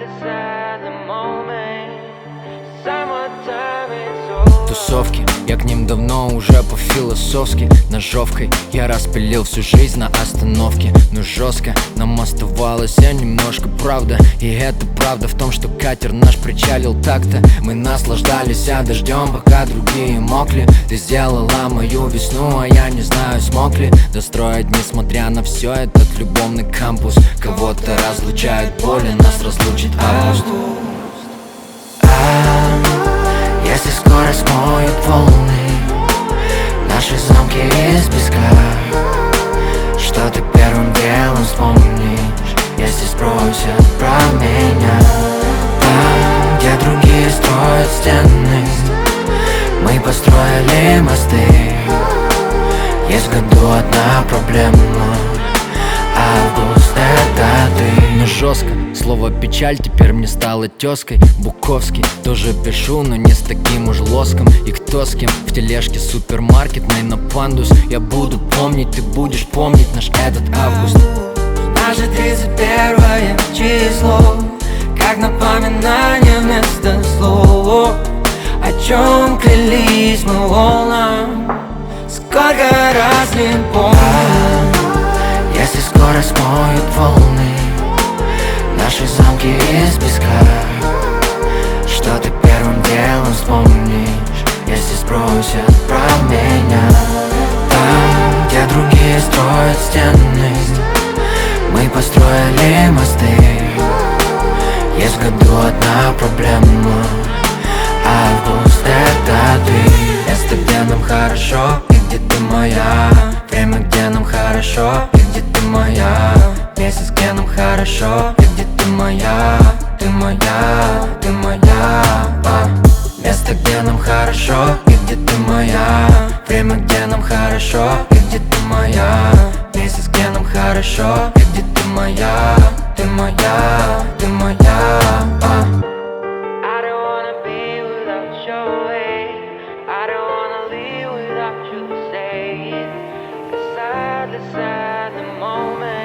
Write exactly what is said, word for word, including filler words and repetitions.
Тусовки, я к ним давно уже по-философски. Ножовкой я распилил всю жизнь на остановке. Но жестко нам оставалось немножко правда. И это правда в том, что катер наш причалил так-то. Мы наслаждались дождем, пока другие мокли. Ты сделала мою весну, а я не знаю, смог ли достроить, несмотря на все, этот любовный кампус. Кого-то разлучает боли, нас разлучит август. Если скоро смоют волны наши замки из песка, что ты первым делом вспомнишь, если спросят про меня? Там, где другие строят стены, мы построили мосты. Есть в году одна проблема: август — это ты. Но жестко, слово печаль теперь мне стало тезкой. Буковский тоже пишу, но не с таким уж лоском. И кто с кем в тележке супермаркетной на пандус. Я буду помнить, ты будешь помнить наш этот август. Наше тридцать первое число, как напоминание вместо слов. О чем клялись мы волнам, сколько раз не помню. Если скоро смоют волны наши замки из песка, что ты первым делом вспомнишь, если спросят про меня? Там, где другие строят стены, мы построили мосты. Есть в году одна проблема: август — это ты. Место, где нам хорошо, и где ты моя. Время, где нам хорошо, и где ты моя. Месяц, где нам хорошо, и где ты моя. Ты моя, ты моя, а. Место, где нам хорошо, и где ты моя. Время, где нам хорошо, и где ты моя. Месяц, где нам хорошо, и где ты моя. Ты моя, ты моя, а. Sad the moment.